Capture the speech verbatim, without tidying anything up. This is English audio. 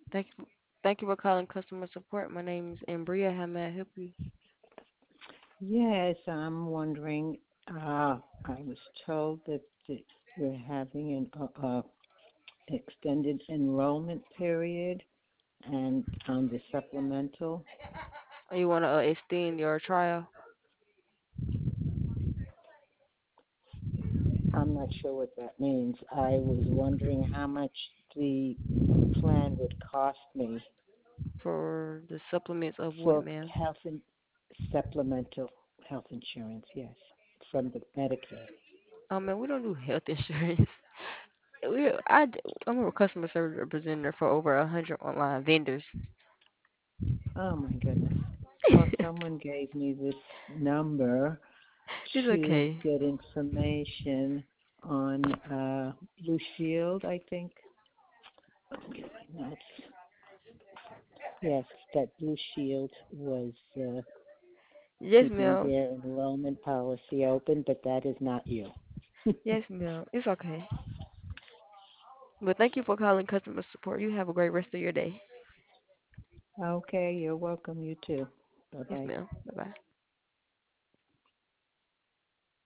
Thank you. Thank you for calling customer support. My name is Ambria. How may I help you? Yes, I'm wondering. Uh, I was told that the, we're having an uh, uh, extended enrollment period, and on the supplemental, Oh, you want to uh, extend your trial I'm not sure what that means. I was wondering how much the plan would cost me for the supplements of what, for ma'am? health and supplemental health insurance. Yes, from the Medicare. Oh man, we don't do health insurance. We, I, d- I'm a customer service representative for over a hundred online vendors. Oh my goodness. Well, someone gave me this number It's to okay. get information on uh, Blue Shield, I think. Let me get my notes. Yes, that Blue Shield was uh, Yes, keeping ma'am. their enrollment policy open, but that is not you. Yes, ma'am. It's okay. But thank you for calling customer support. You have a great rest of your day. Okay, you're welcome. You too. Bye Yes, bye. ma'am. Bye bye.